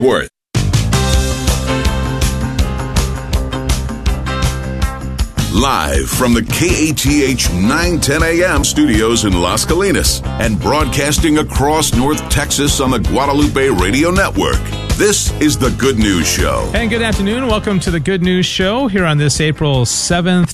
Worth. Live from the KATH 910 AM studios in Las Colinas and broadcasting across North Texas on the Guadalupe Radio Network. This is The Good News Show. And good afternoon. Welcome to The Good News Show here on this April 7th,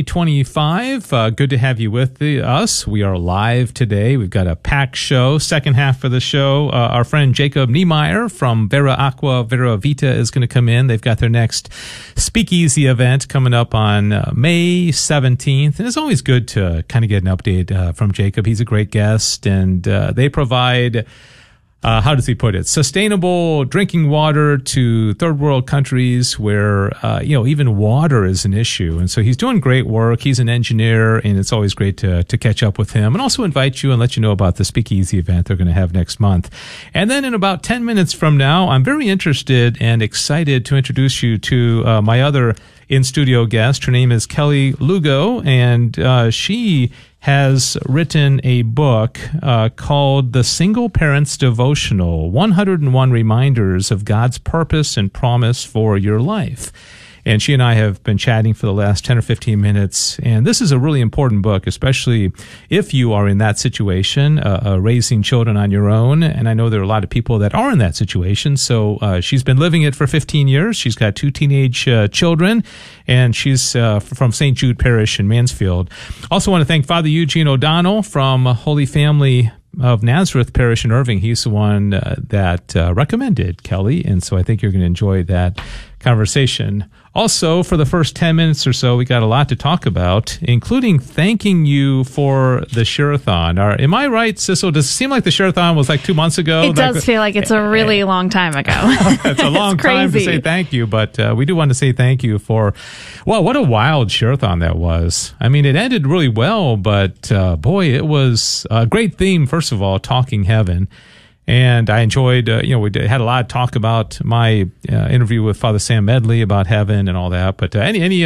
2025. Good to have you with us. We are live today. We've got a packed show. Second half of the show, our friend Jacob Niemeyer from Vera Aqua Vera Vita is going to come in. They've got their next speakeasy event coming up on May 17th. And it's always good to kind of get an update from Jacob. He's a great guest, and they provide... how does he put it? Sustainable drinking water to third world countries where, even water is an issue. And so he's doing great work. He's an engineer, and it's always great to catch up with him and also invite you and let you know about the speakeasy event they're going to have next month. And then in about 10 minutes from now, I'm very interested and excited to introduce you to my other in-studio guest. Her name is Kelly Lugo, and she has written a book called The Single Parent's Devotional, 101 Reminders of God's Purpose and Promise for Your Life. And she and I have been chatting for the last 10 or 15 minutes. And this is a really important book, especially if you are in that situation, raising children on your own. And I know there are a lot of people that are in that situation. So she's been living it for 15 years. She's got 2 teenage children, and she's from St. Jude Parish in Mansfield. Also want to thank Father Eugene O'Donnell from Holy Family of Nazareth Parish in Irving. He's the one that recommended Kelly, and so I think you're going to enjoy that conversation. Also, for the first 10 minutes or so, we got a lot to talk about, including thanking you for the Share-a-thon. Am I right, Sissel? Does it seem like the Share-a-thon was like 2 months ago? It does feel like it's a really long time ago. It's a long time to say thank you, but we do want to say thank you for, well, what a wild Share-a-thon that was. I mean, it ended really well, but boy, it was a great theme, first of all, talking heaven. And I enjoyed, we had a lot of talk about my interview with Father Sam Medley about heaven and all that. But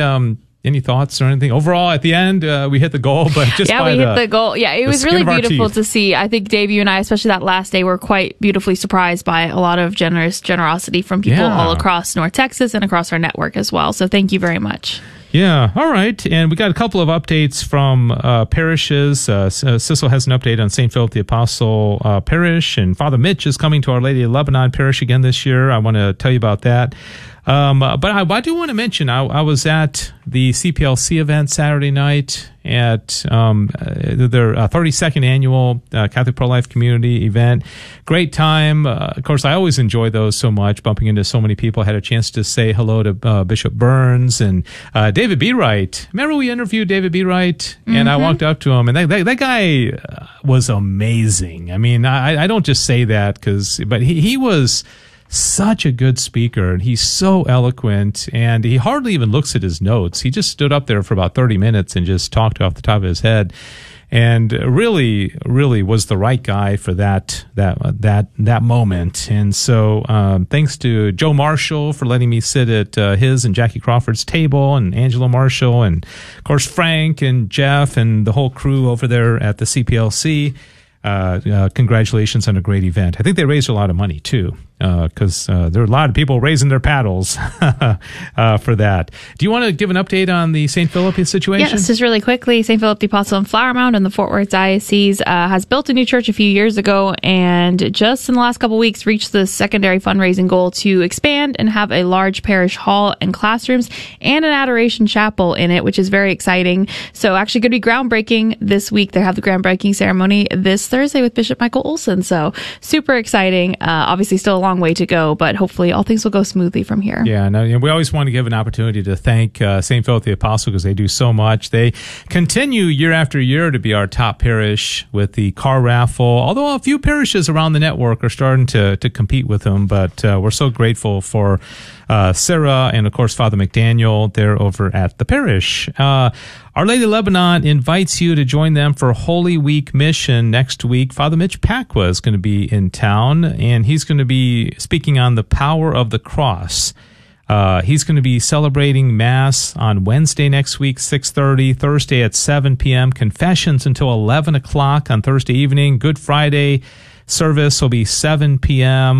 any thoughts or anything? Overall, at the end, we hit the goal, but just we hit the goal. Yeah, it was really beautiful to see. I think Dave, you and I, especially that last day, were quite beautifully surprised by a lot of generosity from people all across North Texas and across our network as well. So thank you very much. Yeah, all right. And we got a couple of updates from parishes. Sissel has an update on St. Philip the Apostle Parish, and Father Mitch is coming to Our Lady of Lebanon Parish again this year. I want to tell you about that. But I do want to mention, I was at the CPLC event Saturday night at their 32nd annual Catholic Pro-Life Community event. Great time. Of course, I always enjoy those so much, bumping into so many people. I had a chance to say hello to Bishop Burns and David B. Wright. Remember we interviewed David B. Wright? And I walked up to him, and that guy was amazing. I mean, I don't just say that but he was such a good speaker, and he's so eloquent, and he hardly even looks at his notes. He just stood up there for about 30 minutes and just talked off the top of his head, and really, really was the right guy for that moment. And so, thanks to Joe Marshall for letting me sit at his and Jackie Crawford's table, and Angela Marshall, and of course Frank and Jeff and the whole crew over there at the CPLC. Congratulations on a great event. I think they raised a lot of money too, because there are a lot of people raising their paddles for that. Do you want to give an update on the St. Philip situation? Yes, just really quickly. St. Philip the Apostle in Flower Mound in the Fort Worth Diocese has built a new church a few years ago, and just in the last couple of weeks reached the secondary fundraising goal to expand and have a large parish hall and classrooms and an adoration chapel in it, which is very exciting. So actually going to be groundbreaking this week. They have the groundbreaking ceremony this Thursday with Bishop Michael Olson. So super exciting. Obviously still a long way to go, but hopefully all things will go smoothly from here. Yeah, no, we always want to give an opportunity to thank St. Philip the Apostle because they do so much. They continue year after year to be our top parish with the car raffle, although a few parishes around the network are starting to compete with them, but we're so grateful for Sarah and, of course, Father McDaniel. They're over at the parish. Our Lady of Lebanon invites you to join them for Holy Week Mission next week. Father Mitch Pacwa is going to be in town, and he's going to be speaking on the power of the cross. He's going to be celebrating Mass on Wednesday next week, 6:30, Thursday at 7 p.m., confessions until 11 o'clock on Thursday evening. Good Friday service will be 7 p.m.,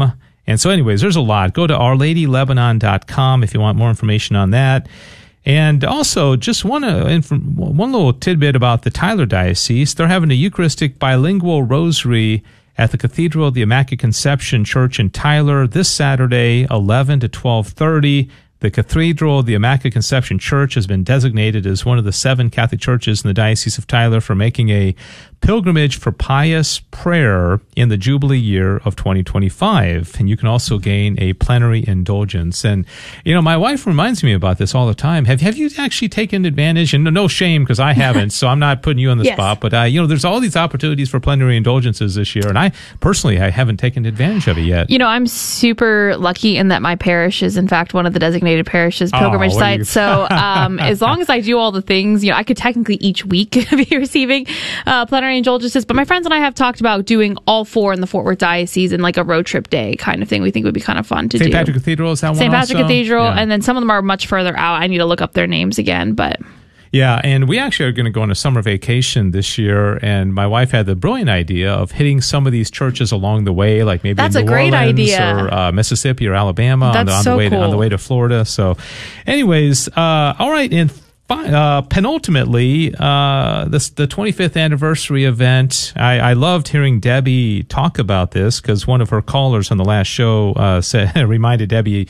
And so anyways, there's a lot. Go to OurLadyLebanon.com if you want more information on that. And also, just one little tidbit about the Tyler Diocese. They're having a Eucharistic bilingual rosary at the Cathedral of the Immaculate Conception Church in Tyler this Saturday, 11 to 12:30. The Cathedral of the Immaculate Conception Church has been designated as one of the 7 Catholic churches in the Diocese of Tyler for making a pilgrimage for pious prayer in the Jubilee year of 2025. And you can also gain a plenary indulgence. And, my wife reminds me about this all the time. Have you actually taken advantage? And no shame, because I haven't, so I'm not putting you on the spot. But, there's all these opportunities for plenary indulgences this year. And I haven't taken advantage of it yet. I'm super lucky in that my parish is, in fact, one of the designated parishes pilgrimage sites. So as long as I do all the things, I could technically each week be receiving plenary indulgences. But my friends and I have talked about doing all 4 in the Fort Worth Diocese in like a road trip day kind of thing. We think would be kind of fun to do. St. Patrick Cathedral, is that one St. Patrick also? Cathedral, Yeah. and then some of them are much further out. I need to look up their names again, but... Yeah, and we actually are going to go on a summer vacation this year, and my wife had the brilliant idea of hitting some of these churches along the way, like maybe That's in New a great Orleans idea. or Mississippi or Alabama on the way to Florida. So, anyways, all right, and penultimately, the 25th anniversary event. I loved hearing Debbie talk about this because one of her callers on the last show reminded Debbie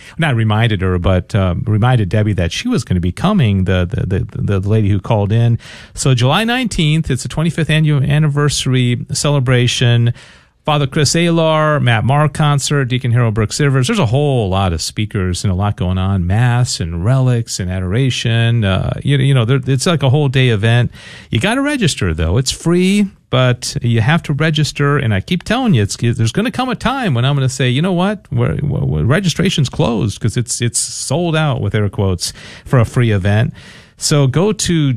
that she was going to be coming. The lady who called in. So July 19th, it's the 25th anniversary celebration. Father Chris Alar, Matt Marr concert, Deacon Harold Brooks Rivers. There's a whole lot of speakers and a lot going on. Mass and relics and adoration. It's like a whole day event. You got to register though. It's free, but you have to register. And I keep telling you, there's going to come a time when I'm going to say, you know what, registration's closed because it's sold out with air quotes for a free event. So go to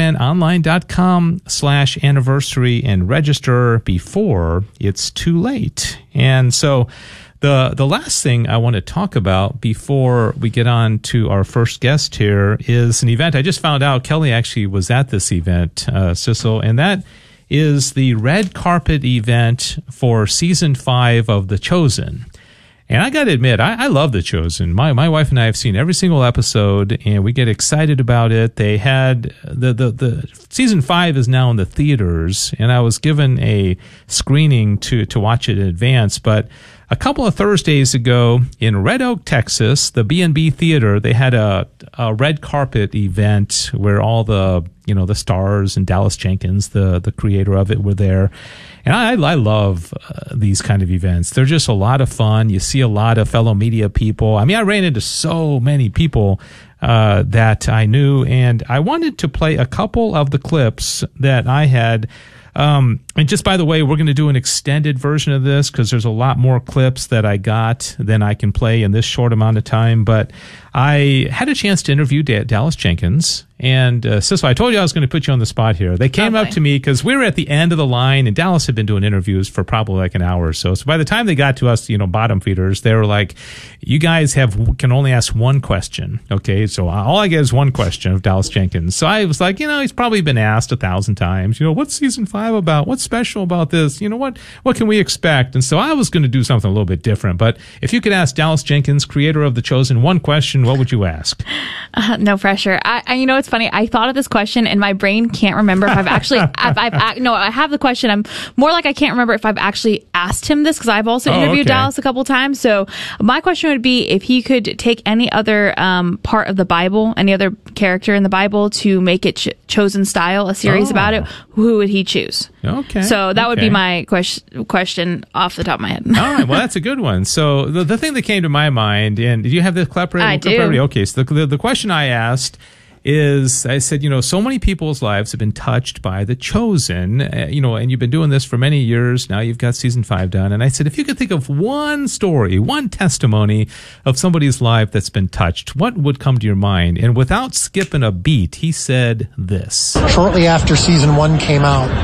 grnonline.com/anniversary and register before it's too late. And so the last thing I want to talk about before we get on to our first guest here is an event. I just found out Kelly actually was at this event, Sissel, and that is the red carpet event for season 5 of The Chosen. And I got to admit, I love The Chosen. My wife and I have seen every single episode, and we get excited about it. They had the season 5 is now in the theaters, and I was given a screening to watch it in advance. But a couple of Thursdays ago in Red Oak, Texas, the B&B Theater, they had a red carpet event where all the stars and Dallas Jenkins, the creator of it, were there. And I love these kind of events. They're just a lot of fun. You see a lot of fellow media people. I mean, I ran into so many people that I knew, and I wanted to play a couple of the clips that I had. And just by the way, we're going to do an extended version of this because there's a lot more clips that I got than I can play in this short amount of time. But I had a chance to interview Dallas Jenkins. And Sissel, I told you I was going to put you on the spot here. They came up to me because we were at the end of the line, and Dallas had been doing interviews for probably like an hour or so. So by the time they got to us, bottom feeders, they were like, "You guys can only ask one question." Okay, so all I get is one question of Dallas Jenkins. So I was like, he's probably been asked 1,000 times. What's season 5 about? What's special about this? What can we expect? And so I was going to do something a little bit different. But if you could ask Dallas Jenkins, creator of The Chosen, one question, what would you ask? No pressure. It's funny. I thought of this question and my brain can't remember if I've actually, I have the question. I'm more like I can't remember if I've actually asked him this because I've also interviewed Dallas a couple times. So my question would be if he could take any other part of the Bible, any other character in the Bible to make it Chosen style, a series about it, who would he choose? Okay. So that would be my question off the top of my head. All right. Well, that's a good one. So the thing that came to my mind, and did you have the clip ready? I do. Okay. So the question I asked is, I said, so many people's lives have been touched by The Chosen, and you've been doing this for many years. Now you've got season 5 done. And I said, if you could think of one story, one testimony of somebody's life that's been touched, what would come to your mind? And without skipping a beat, he said this. Shortly after season 1 came out,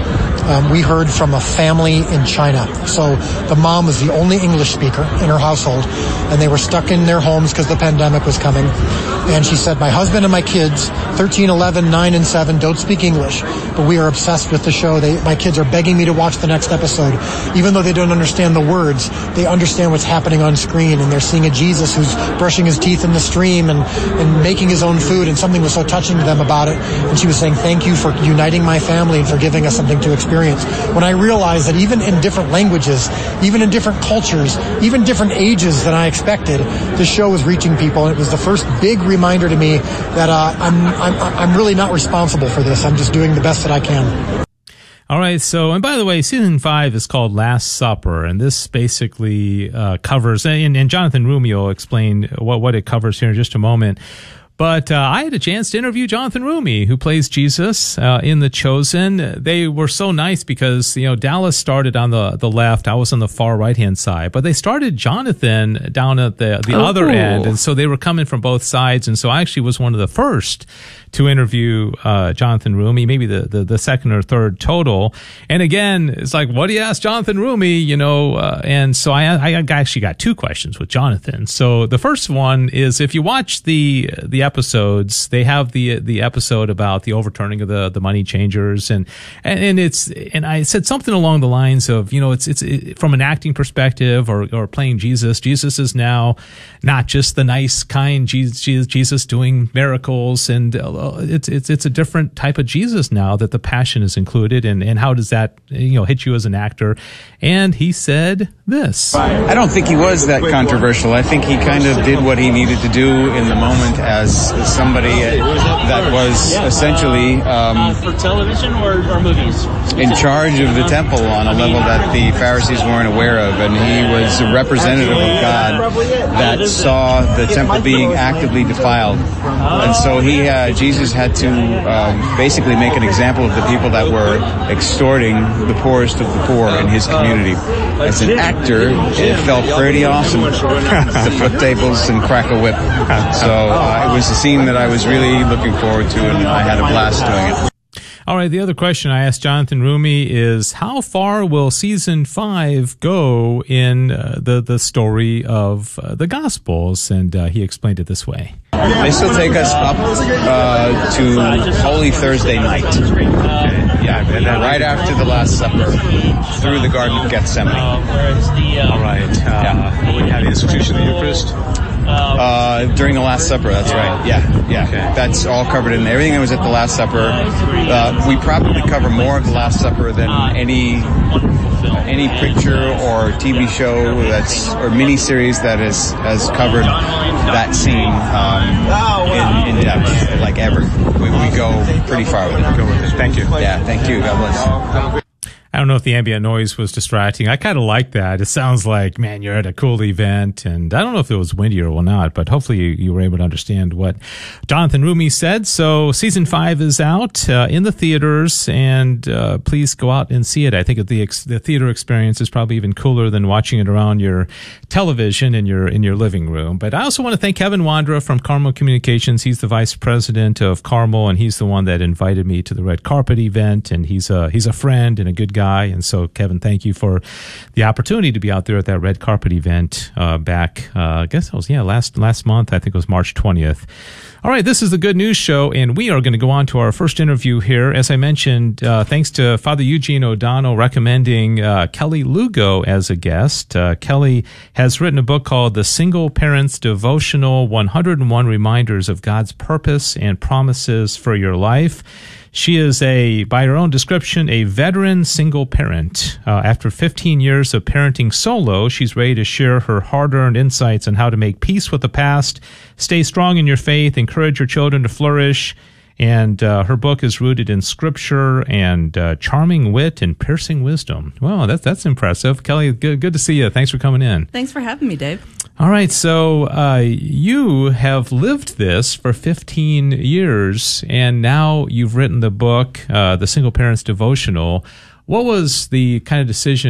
we heard from a family in China. So the mom was the only English speaker in her household, and they were stuck in their homes because the pandemic was coming. And she said, my husband and my kids, 13, 11, 9, and 7, don't speak English, but we are obsessed with the show. My kids are begging me to watch the next episode. Even though they don't understand the words, they understand what's happening on screen, and they're seeing a Jesus who's brushing his teeth in the stream and making his own food, and something was so touching to them about it. And she was saying, thank you for uniting my family and for giving us something to experience. When I realized that even in different languages, even in different cultures, even different ages than I expected, this show was reaching people. And it was the first big reminder to me that I'm really not responsible for this. I'm just doing the best that I can. All right. So, and by the way, season 5 is called Last Supper, and this basically covers, and Jonathan Roumie will explain what it covers here in just a moment. But I had a chance to interview Jonathan Roumie, who plays Jesus in The Chosen. They were so nice because, Dallas started on the left. I was on the far right-hand side. But they started Jonathan down at the other end. And so they were coming from both sides. And so I actually was one of the first to interview Jonathan Roumie, maybe the second or third total. And again, it's like, what do you ask Jonathan Roumie? And so I actually got 2 questions with Jonathan. So the first one is, if you watch the episodes, they have the episode about the overturning of the money changers, and I said something along the lines of, it's from an acting perspective or playing Jesus. Jesus is now not just the nice, kind Jesus doing miracles, and it's a different type of Jesus now that the passion is included, and how does that hit you as an actor? And he said this. I don't think he was that controversial. I think he kind of did what he needed to do in the moment as somebody that was essentially for television or movies in charge of the temple on a level that the Pharisees weren't aware of, and he was a representative of God that saw the temple being actively defiled, and so Jesus had to basically make an example of the people that were extorting the poorest of the poor in his community. As an actor, it felt pretty awesome to flip tables and crack a whip. So it was a scene that I was really looking forward to, and I had a blast doing it. All right, the other question I asked Jonathan Roumie is, how far will season 5 go in the story of the Gospels? And he explained it this way. They still take us up to Holy Thursday night. Right after the Last Supper, through the Garden of Gethsemane. All right. When you had the institution of the Eucharist? During the Last Supper, that's right. Yeah. Okay. That's all covered in everything that was at the Last Supper. We probably cover more of the Last Supper than any picture or TV show or miniseries that has covered that scene in depth, like ever. We go pretty far with it. Thank you. Yeah, thank you. God bless. I don't know if the ambient noise was distracting. I kind of like that. It sounds like, man, you're at a cool event. And I don't know if it was windy or not, but hopefully you were able to understand what Jonathan Roumie said. So season 5 is out in the theaters, and please go out and see it. I think the theater experience is probably even cooler than watching it around your television in your living room. But I also want to thank Kevin Wandra from Carmel Communications. He's the vice president of Carmel, and he's the one that invited me to the red carpet event. And he's a friend and a good guy. And so, Kevin, thank you for the opportunity to be out there at that red carpet event back, I guess it was, last month. I think it was March 20th. All right, this is the Good News Show, and we are going to go on to our first interview here. As I mentioned, thanks to Father Eugene O'Donnell recommending Kelly Lugo as a guest. Kelly has written a book called The Single Parent's Devotional, 101 Reminders of God's Purpose and Promises for Your Life. She is by her own description, a veteran single parent. After 15 years of parenting solo, she's ready to share her hard-earned insights on how to make peace with the past, stay strong in your faith, encourage your children to flourish. And her book is rooted in scripture and charming wit and piercing wisdom. Wow, that's impressive. Kelly, good to see you. Thanks for coming in. Thanks for having me, Dave. All right, so you have lived this for 15 years, and now you've written the book, The Single Parent's Devotional. What was the kind of decision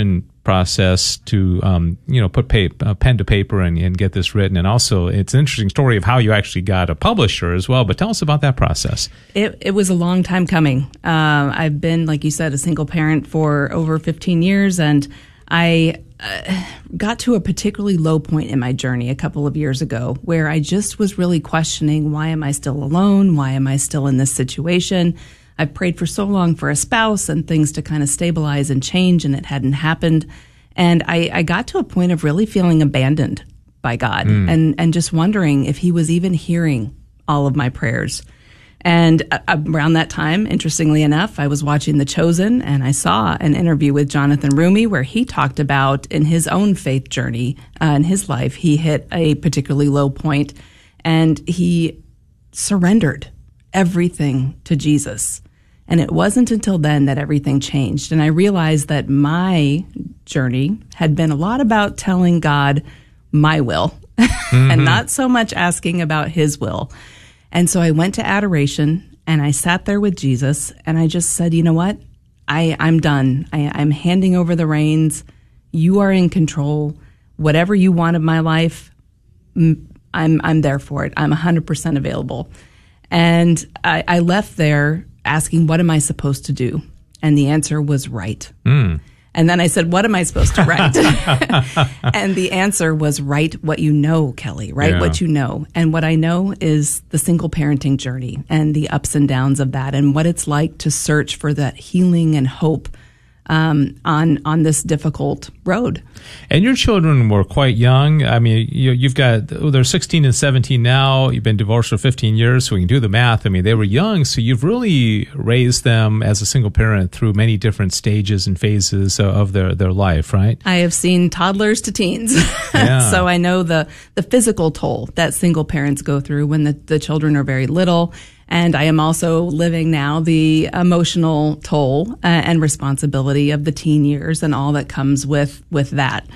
process to, put pen to paper and get this written. And also, it's an interesting story of how you actually got a publisher as well. But tell us about that process. It was a long time coming. I've been, like you said, a single parent for over 15 years, and I got to a particularly low point in my journey a couple of years ago where I just was really questioning, why am I still alone? Why am I still in this situation? I've prayed for so long for a spouse and things to kind of stabilize and change, and it hadn't happened. And I got to a point of really feeling abandoned by God and just wondering if he was even hearing all of my prayers. And around that time, interestingly enough, I was watching The Chosen, and I saw an interview with Jonathan Rumi where he talked about in his own faith journey in his life, he hit a particularly low point, and he surrendered everything to Jesus. And it wasn't until then that everything changed. And I realized that my journey had been a lot about telling God my will and not so much asking about his will. And so I went to adoration and I sat there with Jesus and I just said, you know what? I'm done. I'm handing over the reins. You are in control. Whatever you want of my life, I'm there for it. I'm 100% available. And I left there asking, what am I supposed to do? And the answer was write. And then I said, what am I supposed to write? And the answer was write what you know, Kelly, write what you know. And what I know is the single parenting journey and the ups and downs of that and what it's like to search for that healing and hope on this difficult road. And your children were quite young. I mean, you've got, they're 16 and 17 now. You've been divorced for 15 years, so we can do the math. I mean, they were young, so you've really raised them as a single parent through many different stages and phases of their life, right? I have seen toddlers to teens. So I know the physical toll that single parents go through when the children are very little. And I am also living now the emotional toll and responsibility of the teen years and all that comes with that.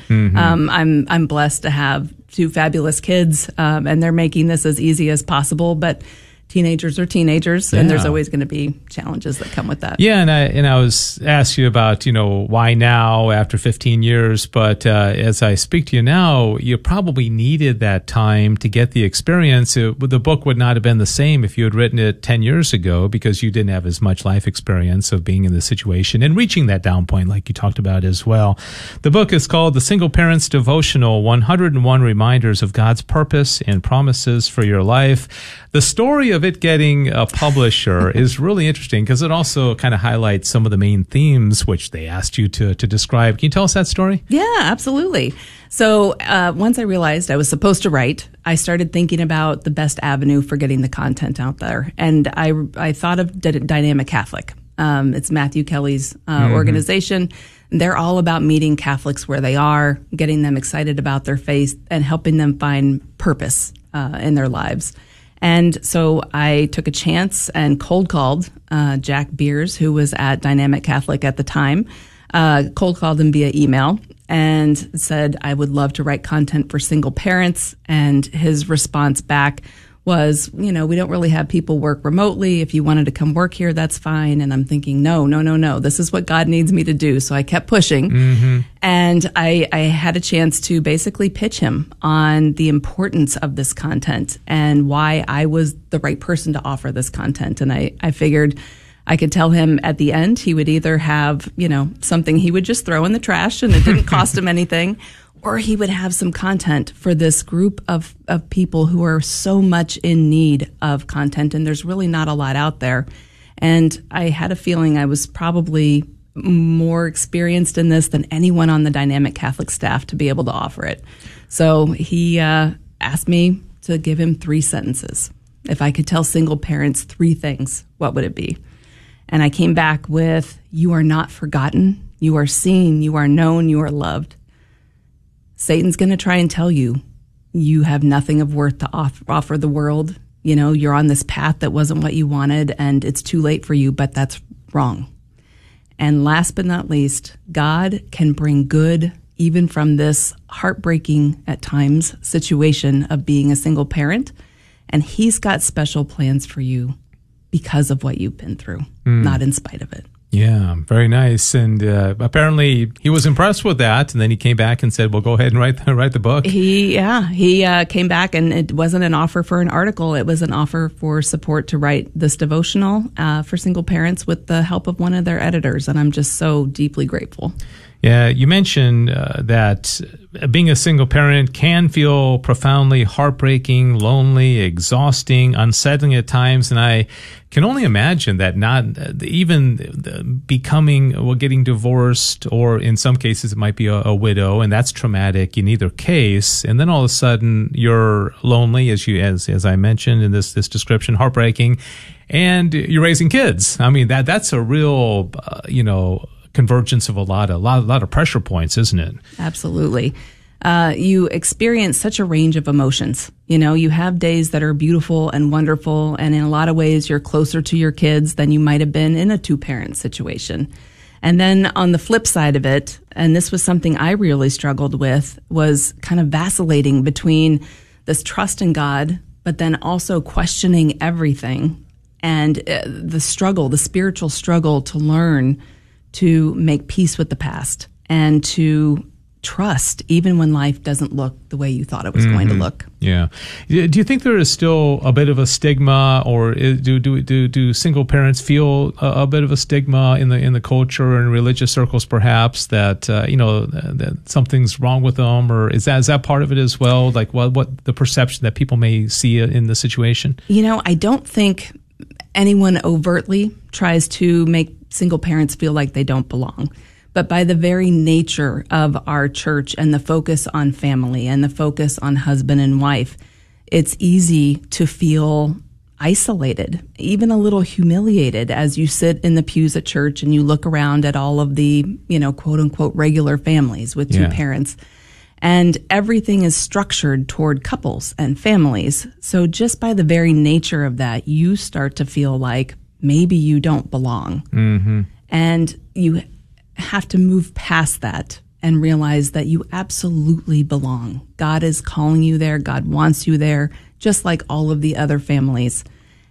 I'm blessed to have two fabulous kids, and they're making this as easy as possible. But teenagers are teenagers, and there's always going to be challenges that come with that. Yeah, and I was asked you about, why now after 15 years, but as I speak to you now, you probably needed that time to get the experience. The book would not have been the same if you had written it 10 years ago because you didn't have as much life experience of being in the situation and reaching that down point like you talked about as well. The book is called The Single Parent's Devotional, 101 Reminders of God's Purpose and Promises for Your Life. The story of it getting a publisher is really interesting because it also kind of highlights some of the main themes which they asked you to describe. Can you tell us that story? Yeah, absolutely. So once I realized I was supposed to write, I started thinking about the best avenue for getting the content out there. And I thought of Dynamic Catholic. It's Matthew Kelly's organization. They're all about meeting Catholics where they are, getting them excited about their faith, and helping them find purpose in their lives. And so I took a chance and cold called Jack Beers, who was at Dynamic Catholic at the time, cold called him via email and said, I would love to write content for single parents. And his response back was, we don't really have people work remotely. If you wanted to come work here, that's fine. And I'm thinking, no. This is what God needs me to do. So I kept pushing. And I had a chance to basically pitch him on the importance of this content and why I was the right person to offer this content. And I figured I could tell him at the end he would either have, something he would just throw in the trash and it didn't cost him anything, or he would have some content for this group of people who are so much in need of content, and there's really not a lot out there. And I had a feeling I was probably more experienced in this than anyone on the Dynamic Catholic staff to be able to offer it. So he asked me to give him 3 sentences. If I could tell single parents 3 things, what would it be? And I came back with, you are not forgotten, you are seen, you are known, you are loved. Satan's going to try and tell you have nothing of worth to offer the world. You're on this path that wasn't what you wanted and it's too late for you, but that's wrong. And last but not least, God can bring good even from this heartbreaking at times situation of being a single parent. And he's got special plans for you because of what you've been through, not in spite of it. Yeah, very nice. And apparently he was impressed with that. And then he came back and said, well, go ahead and write the book. He came back, and it wasn't an offer for an article. It was an offer for support to write this devotional for single parents with the help of one of their editors. And I'm just so deeply grateful. Yeah, you mentioned that being a single parent can feel profoundly heartbreaking, lonely, exhausting, unsettling at times. And I can only imagine that not even getting divorced, or in some cases it might be a widow, and that's traumatic in either case. And then all of a sudden you're lonely, as I mentioned in this description, heartbreaking, and you're raising kids. I mean, that's a real, convergence of a lot of pressure points, isn't it? Absolutely. You experience such a range of emotions. You have days that are beautiful and wonderful, and in a lot of ways you're closer to your kids than you might have been in a two-parent situation. And then on the flip side of it, and this was something I really struggled with, was kind of vacillating between this trust in God, but then also questioning everything, and the spiritual struggle to learn to make peace with the past and to trust even when life doesn't look the way you thought it was going to look. Yeah. Do you think there is still a bit of a stigma, or do single parents feel a bit of a stigma in the culture and religious circles, perhaps, that that something's wrong with them, or is that part of it as well? Like what the perception that people may see in the situation? I don't think anyone overtly tries to make single parents feel like they don't belong. But by the very nature of our church and the focus on family and the focus on husband and wife, it's easy to feel isolated, even a little humiliated as you sit in the pews at church and you look around at all of the, quote unquote, regular families with two parents. And everything is structured toward couples and families. So just by the very nature of that, you start to feel like maybe you don't belong. Mm-hmm. And you have to move past that and realize that you absolutely belong. God is calling you there. God wants you there, just like all of the other families.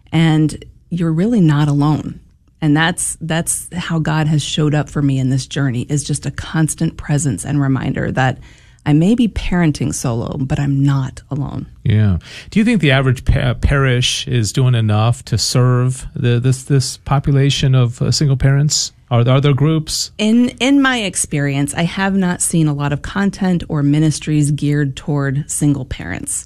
And you're really not alone. And that's how God has showed up for me in this journey, is just a constant presence and reminder that I may be parenting solo, but I'm not alone. Yeah. Do you think the average parish is doing enough to serve this population of single parents? Are there groups? In my experience, I have not seen a lot of content or ministries geared toward single parents.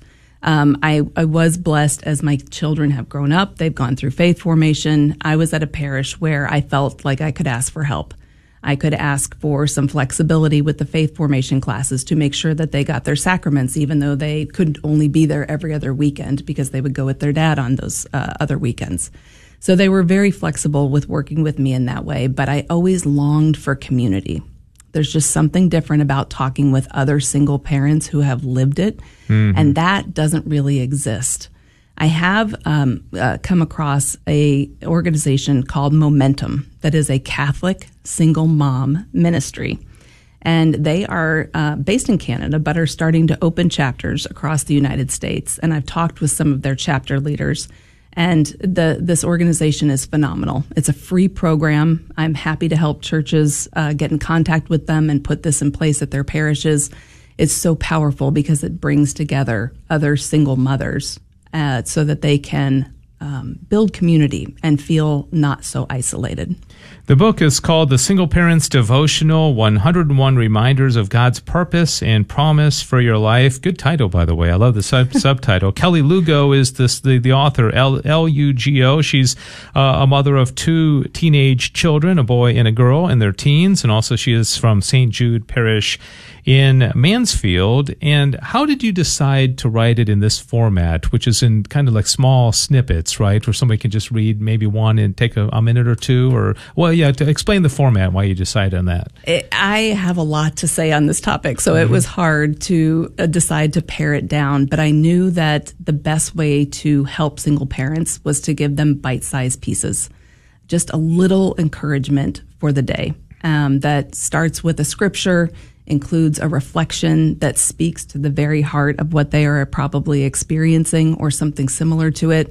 I was blessed as my children have grown up. They've gone through faith formation. I was at a parish where I felt like I could ask for help. I could ask for some flexibility with the faith formation classes to make sure that they got their sacraments, even though they could only be there every other weekend because they would go with their dad on those other weekends. So they were very flexible with working with me in that way, but I always longed for community. There's just something different about talking with other single parents who have lived it, and that doesn't really exist. I have come across a organization called Momentum that is a Catholic single mom ministry. And they are based in Canada, but are starting to open chapters across the United States. And I've talked with some of their chapter leaders. And this organization is phenomenal. It's a free program. I'm happy to help churches get in contact with them and put this in place at their parishes. It's so powerful because it brings together other single mothers so that they can build community and feel not so isolated. The book is called The Single Parents Devotional, 101 Reminders of God's Purpose and Promise for Your Life. Good title, by the way. I love the subtitle. Kelly Lugo is the author, L-U-G-O. She's a mother of two teenage children, a boy and a girl in their teens, and also she is from St. Jude Parish in Mansfield. And how did you decide to write it in this format, which is in kind of like small snippets, right, where somebody can just read maybe one and take a minute or two? Or, well, yeah, to explain the format, why you decided on that. I have a lot to say on this topic, so it was hard to decide to pare it down. But I knew that the best way to help single parents was to give them bite-sized pieces, just a little encouragement for the day that starts with a scripture, includes a reflection that speaks to the very heart of what they are probably experiencing or something similar to it,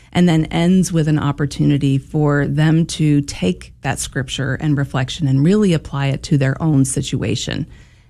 and then ends with an opportunity for them to take that scripture and reflection and really apply it to their own situation.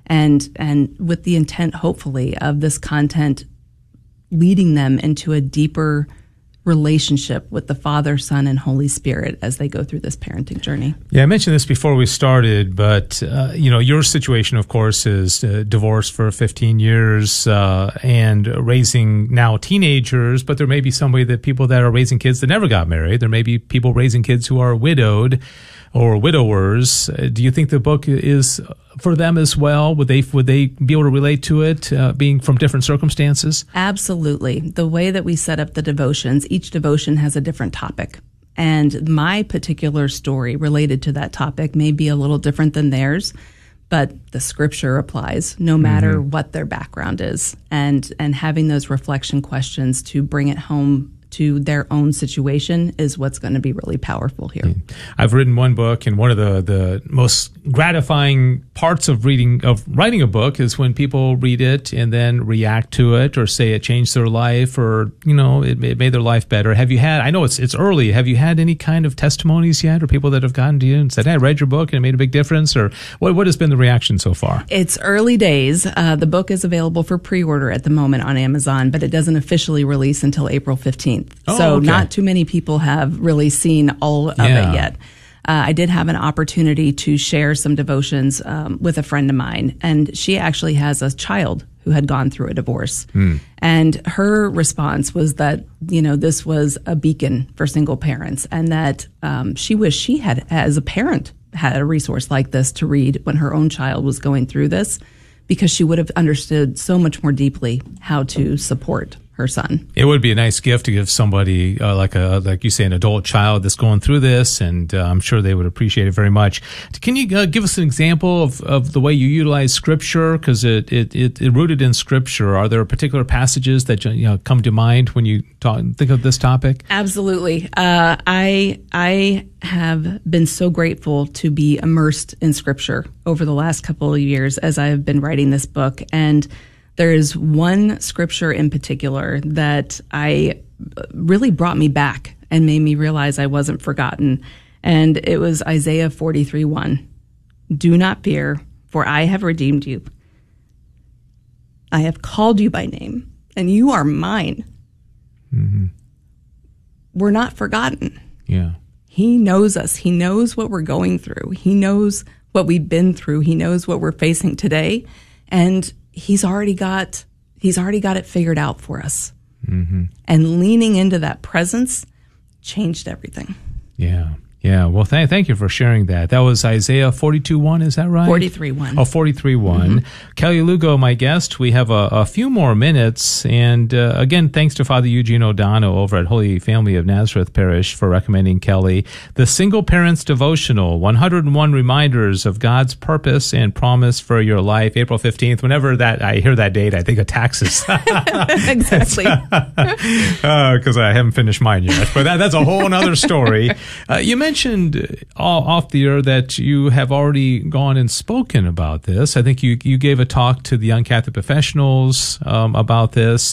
And with the intent, hopefully, of this content leading them into a deeper relationship with the Father, Son, and Holy Spirit as they go through this parenting journey. Yeah, I mentioned this before we started, but your situation, of course, is divorced for 15 years and raising now teenagers. But there may be people that are raising kids that never got married. There may be people raising kids who are widowed or widowers. Do you think the book is for them as well? Would they be able to relate to it, being from different circumstances? Absolutely. The way that we set up the devotions, each devotion has a different topic. And my particular story related to that topic may be a little different than theirs, but the scripture applies no matter what their background is. And having those reflection questions to bring it home to their own situation is what's going to be really powerful here. I've written one book, and one of the most gratifying parts of writing a book is when people read it and then react to it or say it changed their life or, it made their life better. Have you had, I know it's early, have you had any kind of testimonies yet or people that have gotten to you and said, hey, I read your book and it made a big difference? Or what has been the reaction so far? It's early days. The book is available for pre-order at the moment on Amazon, but it doesn't officially release until April 15th. Okay. Not too many people have really seen all of it yet. I did have an opportunity to share some devotions with a friend of mine, and she actually has a child who had gone through a divorce. And her response was that, this was a beacon for single parents, and that she wished she had, as a parent, had a resource like this to read when her own child was going through this, because she would have understood so much more deeply how to support her son. It would be a nice gift to give somebody like you say, an adult child that's going through this, and I'm sure they would appreciate it very much. Can you give us an example of the way you utilize Scripture? Because it rooted in Scripture. Are there particular passages that come to mind when you think of this topic? Absolutely. I have been so grateful to be immersed in Scripture over the last couple of years as I have been writing this book, and there is one scripture in particular that really brought me back and made me realize I wasn't forgotten. And it was Isaiah 43:1. Do not fear, for I have redeemed you. I have called you by name, and you are mine. We're not forgotten. Yeah. He knows us. He knows what we're going through. He knows what we've been through. He knows what we're facing today. And He's already got it figured out for us. And leaning into that presence changed everything. Yeah. Yeah. Well, thank you for sharing that. That was Isaiah 42:1, is that right? 43:1. Oh, 43:1. Kelly Lugo, my guest. We have a few more minutes. And again, thanks to Father Eugene O'Donoghue over at Holy Family of Nazareth Parish for recommending Kelly. The Single Parents Devotional, 101 Reminders of God's Purpose and Promise for Your Life, April 15th. Whenever I hear that date, I think of taxes. Exactly. Because I haven't finished mine yet. But that's a whole other story. You mentioned off the air that you have already gone and spoken about this. I think you gave a talk to the Young Catholic Professionals about this.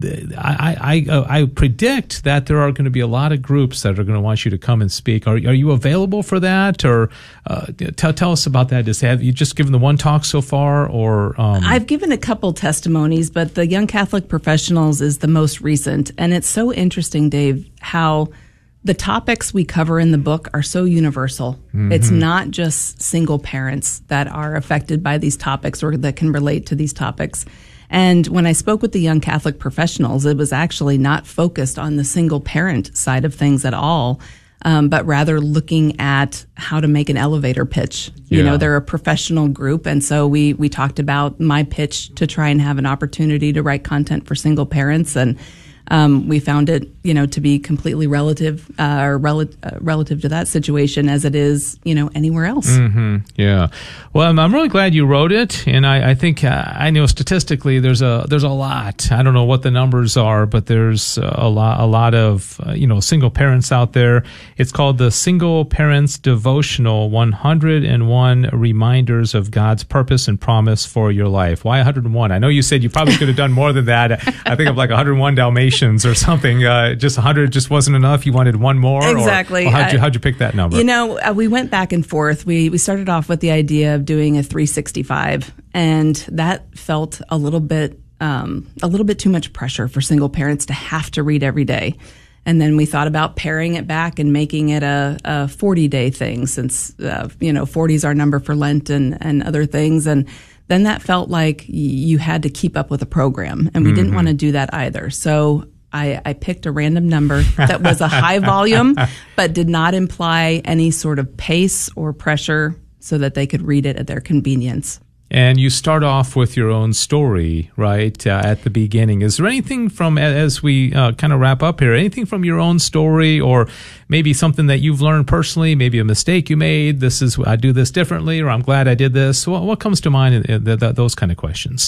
I predict that there are going to be a lot of groups that are going to want you to come and speak. Are you available for that? Or tell us about that. Have you just given the one talk so far? Or I've given a couple testimonies, but the Young Catholic Professionals is the most recent. And it's so interesting, Dave, how the topics we cover in the book are so universal. It's not just single parents that are affected by these topics or that can relate to these topics. And when I spoke with the Young Catholic Professionals, it was actually not focused on the single parent side of things at all, but rather looking at how to make an elevator pitch. They're a professional group. And so we talked about my pitch to try and have an opportunity to write content for single parents. And we found it, to be completely relative to that situation as it is, anywhere else. Yeah. Well, I'm really glad you wrote it, and I think I know statistically there's a lot. I don't know what the numbers are, but there's a lot of single parents out there. It's called the Single Parents Devotional: 101 Reminders of God's Purpose and Promise for Your Life. Why 101? I know you said you probably could have done more than that. I think of like 101 Dalmatians. affirmations or something. Just 100 just wasn't enough. You wanted one more? Exactly. Or how'd you pick that number? We went back and forth. We started off with the idea of doing a 365, and that felt a little bit too much pressure for single parents to have to read every day. And then we thought about paring it back and making it a 40-day thing, since 40 is our number for Lent and other things. And then that felt like you had to keep up with a program, and we didn't want to do that either. So I picked a random number that was a high volume, but did not imply any sort of pace or pressure, so that they could read it at their convenience. And you start off with your own story, right, at the beginning. Is there anything from, as we kind of wrap up here, anything from your own story, or maybe something that you've learned personally, maybe a mistake you made, I do this differently, or I'm glad I did this? What comes to mind, those kind of questions?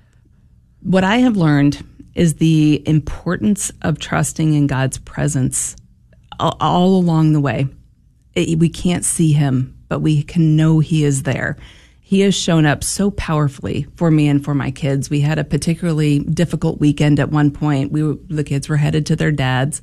What I have learned is the importance of trusting in God's presence all along the way. We can't see him, but we can know he is there. He has shown up so powerfully for me and for my kids. We had a particularly difficult weekend at one point. The kids were headed to their dads.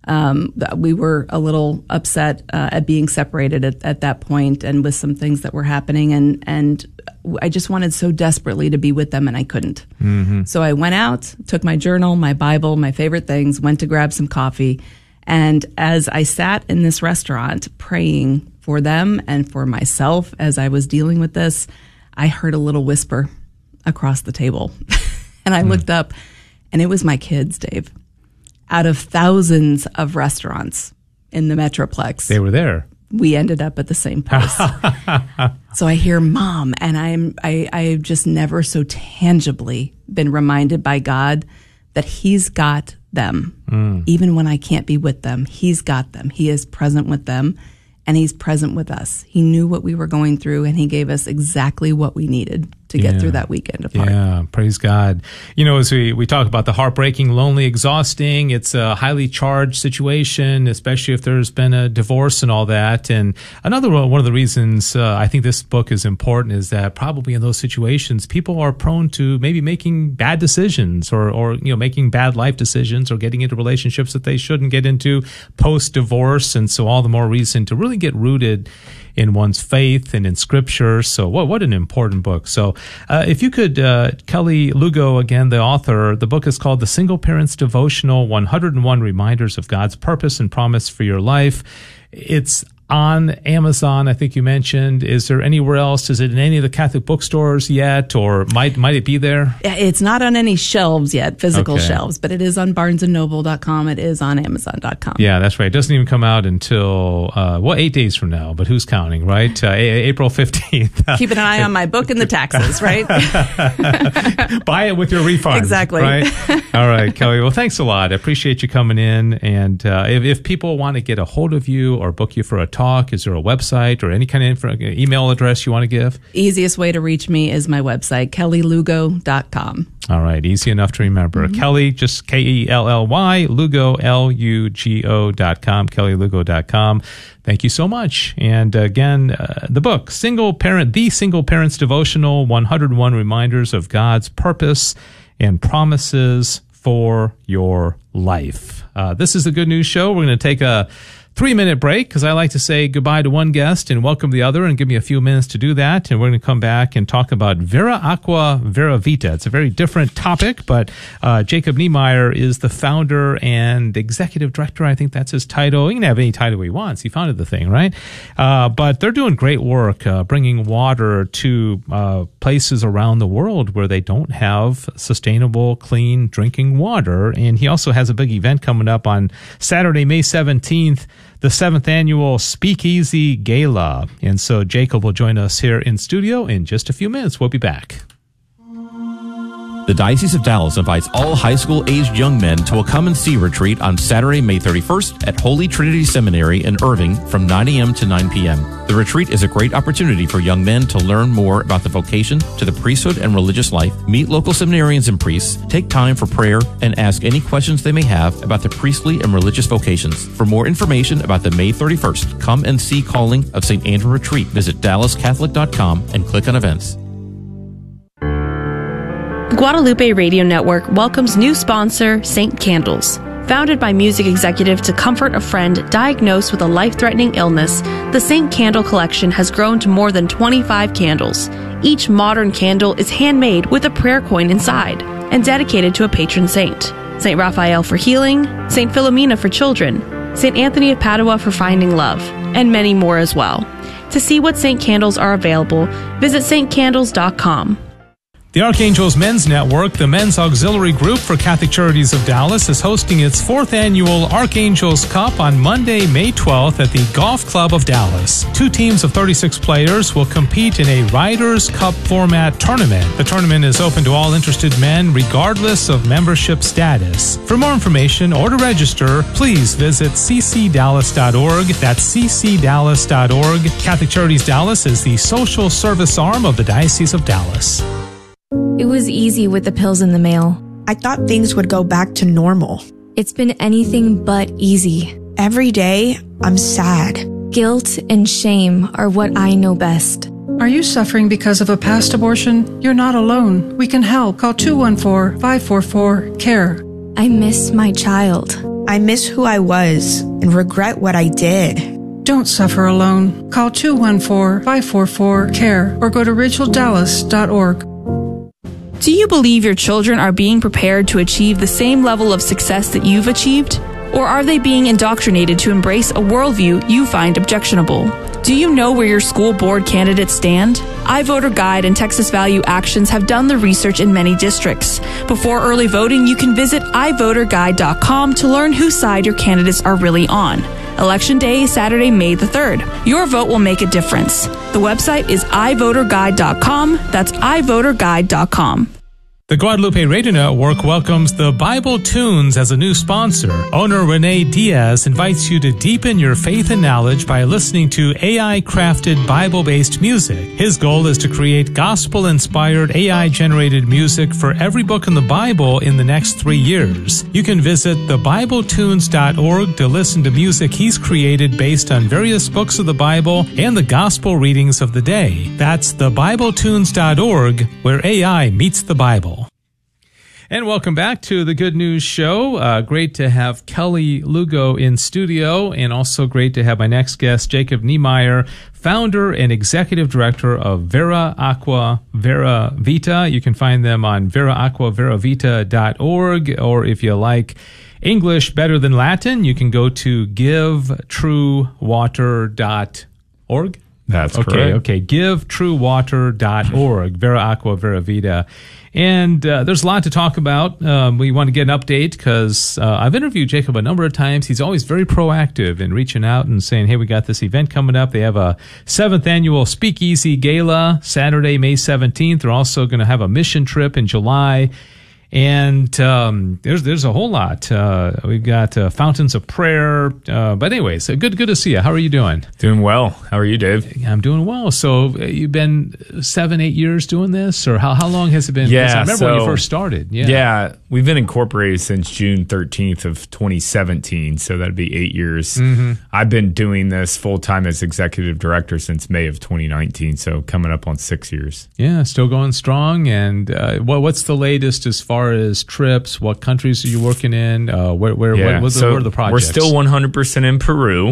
We were a little upset at being separated at that point, and with some things that were happening. And I just wanted so desperately to be with them, and I couldn't. Mm-hmm. So I went out, took my journal, my Bible, my favorite things, went to grab some coffee. And as I sat in this restaurant praying for them and for myself as I was dealing with this, I heard a little whisper across the table. And I looked up, and it was my kids, Dave. Out of thousands of restaurants in the Metroplex, they were there. We ended up at the same place. So I hear Mom, and I've just never so tangibly been reminded by God that he's got them. Even when I can't be with them, he's got them. He is present with them, and he's present with us. He knew what we were going through, and he gave us exactly what we needed to get through that weekend apart. Yeah, praise God. As we talk about the heartbreaking, lonely, exhausting, it's a highly charged situation, especially if there's been a divorce and all that. And another one of the reasons I think this book is important is that probably in those situations, people are prone to maybe making bad decisions or making bad life decisions or getting into relationships that they shouldn't get into post-divorce. And so all the more reason to really get rooted in one's faith and in Scripture. So what an important book. So if you could, Kelly Lugo, again, the author, the book is called The Single Parent's Devotional, 101 Reminders of God's Purpose and Promise for Your Life. It's on Amazon, I think you mentioned. Is there anywhere else? Is it in any of the Catholic bookstores yet, or might it be there? It's not on any shelves yet, physical shelves, but it is on barnesandnoble.com. It is on amazon.com. Yeah, that's right. It doesn't even come out until, 8 days from now, but who's counting, right? April 15th. Keep an eye on my book and the taxes, right? Buy it with your refund. Exactly. Right? All right, Kelly. Well, thanks a lot. I appreciate you coming in. And if people want to get a hold of you or book you for a talk, is there a website or any kind of email address you want to give? Easiest way to reach me is my website, kellylugo.com. All right, easy enough to remember. Mm-hmm. Kelly, just Kelly, Lugo, Lugo.com, kellylugo.com. Thank you so much. And again, the book, The Single Parent's Devotional, 101 Reminders of God's Purpose and Promises for Your Life. This is the Good News Show. We're going to take a 3-minute break because I like to say goodbye to one guest and welcome the other, and give me a few minutes to do that. And we're going to come back and talk about Vera Aqua Vera Vita. It's a very different topic, but Jacob Niemeyer is the founder and executive director. I think that's his title. He can have any title he wants. He founded the thing, right? But they're doing great work bringing water to places around the world where they don't have sustainable, clean drinking water. And he also has a big event coming up on Saturday, May 17th, the 7th annual Speakeasy Gala. And so Jacob will join us here in studio in just a few minutes. We'll be back. The Diocese of Dallas invites all high school-aged young men to a Come and See retreat on Saturday, May 31st at Holy Trinity Seminary in Irving from 9 a.m. to 9 p.m. The retreat is a great opportunity for young men to learn more about the vocation to the priesthood and religious life, meet local seminarians and priests, take time for prayer, and ask any questions they may have about the priestly and religious vocations. For more information about the May 31st Come and See calling of St. Andrew Retreat, visit dallascatholic.com and click on events. Guadalupe Radio Network welcomes new sponsor, St. Candles. Founded by music executive to comfort a friend diagnosed with a life-threatening illness, the St. Candle collection has grown to more than 25 candles. Each modern candle is handmade with a prayer coin inside and dedicated to a patron saint. St. Raphael for healing, St. Philomena for children, St. Anthony of Padua for finding love, and many more as well. To see what St. Candles are available, visit stcandles.com. The Archangels Men's Network, the men's auxiliary group for Catholic Charities of Dallas, is hosting its 4th annual Archangels Cup on Monday, May 12th at the Golf Club of Dallas. 2 teams of 36 players will compete in a Riders' Cup format tournament. The tournament is open to all interested men, regardless of membership status. For more information or to register, please visit ccdallas.org. That's ccdallas.org. Catholic Charities Dallas is the social service arm of the Diocese of Dallas. It was easy with the pills in the mail. I thought things would go back to normal. It's been anything but easy. Every day, I'm sad. Guilt and shame are what I know best. Are you suffering because of a past abortion? You're not alone. We can help. Call 214-544-CARE. I miss my child. I miss who I was and regret what I did. Don't suffer alone. Call 214-544-CARE or go to rachelDallas.org. Do you believe your children are being prepared to achieve the same level of success that you've achieved? Or are they being indoctrinated to embrace a worldview you find objectionable? Do you know where your school board candidates stand? iVoter Guide and Texas Value Actions have done the research in many districts. Before early voting, you can visit iVoterGuide.com to learn whose side your candidates are really on. Election Day is Saturday, May the 3rd. Your vote will make a difference. The website is iVoterGuide.com. That's iVoterGuide.com. The Guadalupe Radio Network welcomes the Bible Tunes as a new sponsor. Owner Renee Diaz invites you to deepen your faith and knowledge by listening to AI-crafted Bible-based music. His goal is to create gospel-inspired AI-generated music for every book in the Bible in the next 3 years. You can visit thebibletunes.org to listen to music he's created based on various books of the Bible and the gospel readings of the day. That's thebibletunes.org, where AI meets the Bible. And welcome back to the Good News Show. Great to have Kelly Lugo in studio, and also great to have my next guest, Jacob Niemeyer, founder and executive director of Vera Aqua Vera Vita. You can find them on veraaquaveravita.org, or if you like English better than Latin, you can go to givetruewater.org. That's correct. Okay, givetruewater.org, Vera Aqua Vera Vita. And there's a lot to talk about. We want to get an update because I've interviewed Jacob a number of times. He's always very proactive in reaching out and saying, hey, we got this event coming up. They have a 7th annual Speakeasy Gala Saturday, May 17th. They're also going to have a mission trip in July. And there's a whole lot. We've got Fountains of Prayer. But anyways, good to see you. How are you doing? Doing well. How are you, Dave? I'm doing well. So you've been 7-8 years doing this, or how long has it been? Yeah, I remember when you first started. Yeah, we've been incorporated since June 13th of 2017, so that'd be 8 years. Mm-hmm. I've been doing this full-time as executive director since May of 2019, so coming up on 6 years. Yeah, still going strong. And what's the latest as far as trips? What countries are you working in? Where are the projects? We're still 100% in Peru.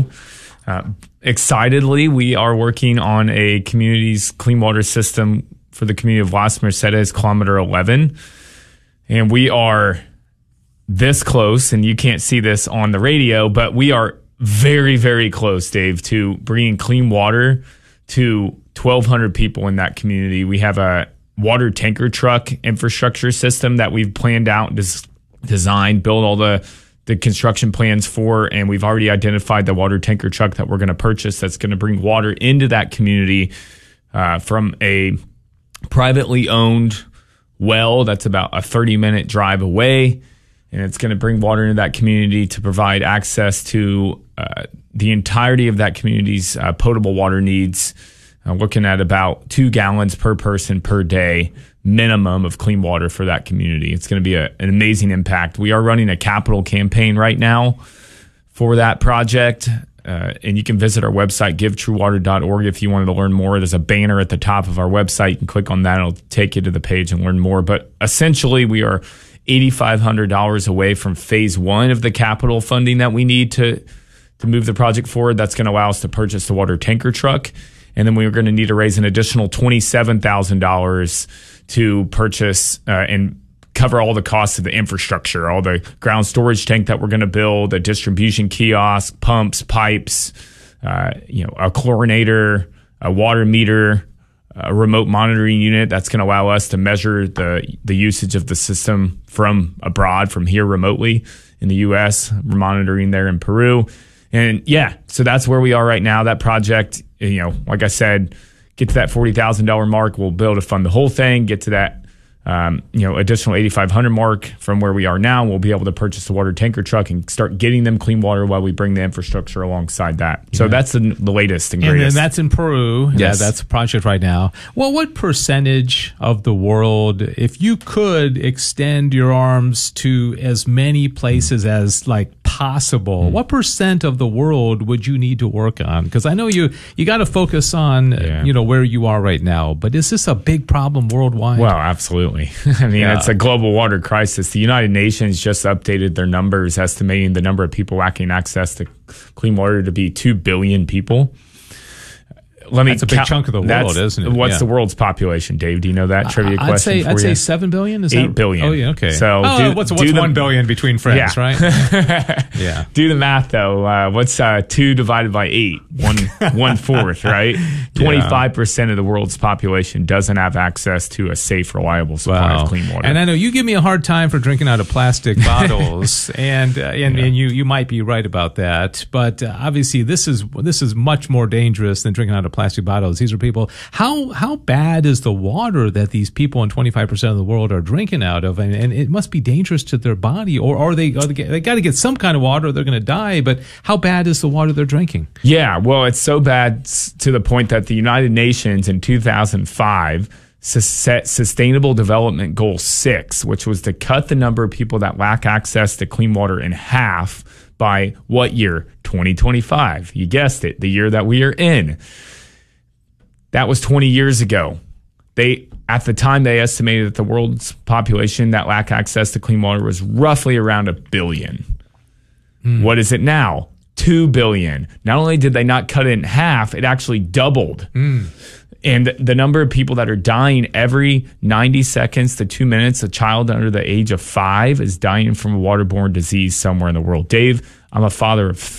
Excitedly, we are working on a community's clean water system for the community of Las Mercedes, kilometer 11. And we are this close, and you can't see this on the radio, but we are very, very close, Dave, to bringing clean water to 1,200 people in that community. We have a water tanker truck infrastructure system that we've planned out, designed, built all the construction plans for, and we've already identified the water tanker truck that we're going to purchase that's going to bring water into that community from a privately owned well that's about a 30-minute drive away, and it's going to bring water into that community to provide access to the entirety of that community's potable water needs. Looking at about 2 gallons per person per day minimum of clean water for that community. It's going to be an amazing impact. We are running a capital campaign right now for that project. And you can visit our website, givetruewater.org, if you wanted to learn more. There's a banner at the top of our website. You can click on that. It'll take you to the page and learn more. But essentially, we are $8,500 away from phase one of the capital funding that we need to move the project forward. That's going to allow us to purchase the water tanker truck. And then we're going to need to raise an additional $27,000 to purchase and cover all the costs of the infrastructure, all the ground storage tank that we're going to build, a distribution kiosk, pumps, pipes, a chlorinator, a water meter, a remote monitoring unit that's going to allow us to measure the usage of the system from abroad, from here remotely in the U.S. We're monitoring there in Peru. And so that's where we are right now. That project, like I said, get to that $40,000 mark. We'll be able to fund the whole thing, get to that additional $8,500 mark from where we are now. We'll be able to purchase the water tanker truck and start getting them clean water while we bring the infrastructure alongside that. So that's the latest and greatest. And that's in Peru. Yes. Yeah, that's a project right now. Well, what percentage of the world, if you could extend your arms to as many places as possible, what percent of the world would you need to work on? Because I know you got to focus on where you are right now, but is this a big problem worldwide? Well, absolutely. I mean, it's a global water crisis. The United Nations just updated their numbers, estimating the number of people lacking access to clean water to be 2 billion people. That's a big chunk of the world, isn't it? What's the world's population, Dave? Do you know that trivia question? I'd say 7 billion. Is 8 billion. Oh, yeah, okay. So what's 1 billion between friends, right? Yeah. Do the math though. What's 2 divided by 8? 1/4, right? 25% of the world's population doesn't have access to a safe, reliable supply of clean water. And I know you give me a hard time for drinking out of plastic bottles, and you might be right about that. But obviously, this is much more dangerous than drinking out of plastic bottles. These are people. How bad is the water that these people in 25% of the world are drinking out of? And it must be dangerous to their body, or they got to get some kind of water or they're going to die. But how bad is the water they're drinking? Yeah, well, it's so bad to the point that the United Nations in 2005 set Sustainable Development Goal 6, which was to cut the number of people that lack access to clean water in half by what year? 2025. You guessed it, the year that we are in. That was 20 years ago. At the time, they estimated that the world's population that lacked access to clean water was roughly around 1 billion. What is it now? 2 billion. Not only did they not cut it in half, it actually doubled. And the number of people that are dying every 90 seconds to 2 minutes, a child under the age of 5 is dying from a waterborne disease somewhere in the world. Dave, I'm a father of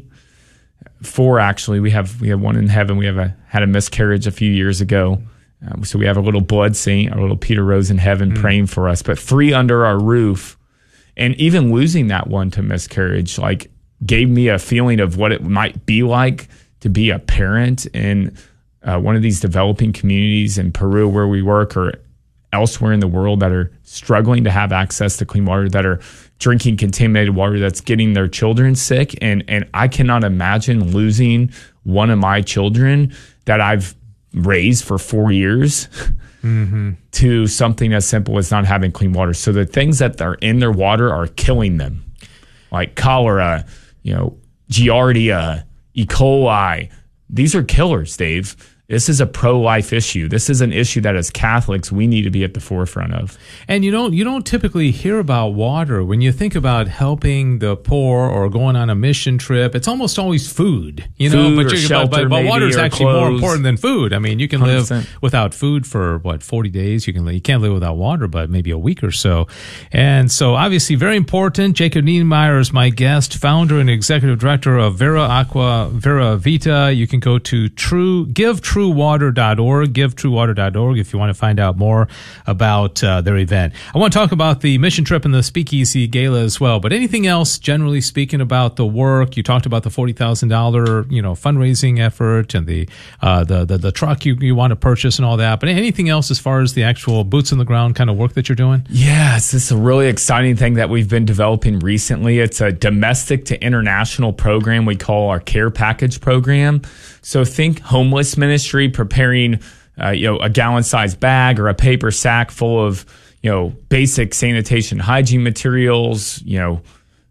4 actually. We have one in heaven. We had a miscarriage a few years ago. So we have a little blood saint, our little Peter Rose in heaven praying for us. But 3 under our roof, and even losing that one to miscarriage, gave me a feeling of what it might be like to be a parent in one of these developing communities in Peru where we work, or elsewhere in the world, that are struggling to have access to clean water, that are drinking contaminated water, that's getting their children sick. And I cannot imagine losing one of my children that I've raised for 4 years to something as simple as not having clean water. So the things that are in their water are killing them, like cholera, Giardia, E. coli. These are killers, Dave. This is a pro-life issue. This is an issue that as Catholics we need to be at the forefront of. And you don't typically hear about water when you think about helping the poor or going on a mission trip. It's almost always food, Food or shelter, but water is actually more clothes. important than food. I mean, you can 100%. live without food for 40 days. You can't live without water, but maybe a week or so. And so, obviously, very important. Jacob Niedermeyer is my guest, founder and executive director of Vera Aqua Vera Vita. You can go to GiveTrueWater.org, GiveTrueWater.org, if you want to find out more about their event. I want to talk about the mission trip and the Speakeasy Gala as well, but anything else, generally speaking, about the work? You talked about the $40,000, fundraising effort and the truck you want to purchase and all that, but anything else as far as the actual boots on the ground kind of work that you're doing? Yes, this is a really exciting thing that we've been developing recently. It's a domestic to international program we call our Care Package program. So think homeless ministry, preparing a gallon-sized bag or a paper sack full of basic sanitation hygiene materials,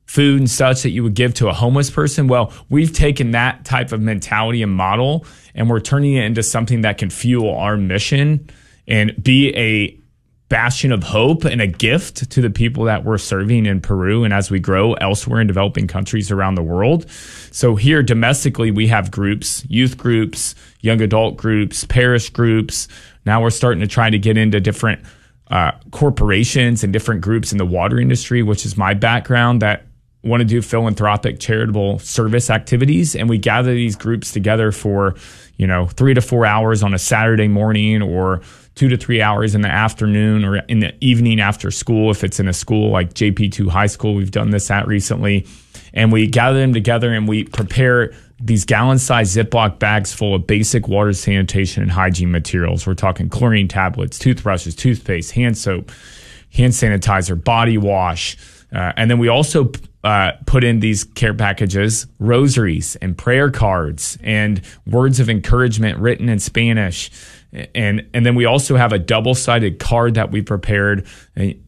food and such that you would give to a homeless person. Well, we've taken that type of mentality and model, and we're turning it into something that can fuel our mission and be a bastion of hope and a gift to the people that we're serving in Peru and as we grow elsewhere in developing countries around the world. So here domestically, we have groups, youth groups, young adult groups, parish groups. Now we're starting to try to get into different corporations and different groups in the water industry, which is my background, that want to do philanthropic charitable service activities. And we gather these groups together for, 3 to 4 hours on a Saturday morning, or 2 to 3 hours in the afternoon, or in the evening after school. If it's in a school like JP2 High School, we've done this at recently. And we gather them together and we prepare these gallon-sized Ziploc bags full of basic water, sanitation, and hygiene materials. We're talking chlorine tablets, toothbrushes, toothpaste, hand soap, hand sanitizer, body wash. And then we also put in these care packages, rosaries and prayer cards and words of encouragement written in Spanish. And then we also have a double-sided card that we prepared, a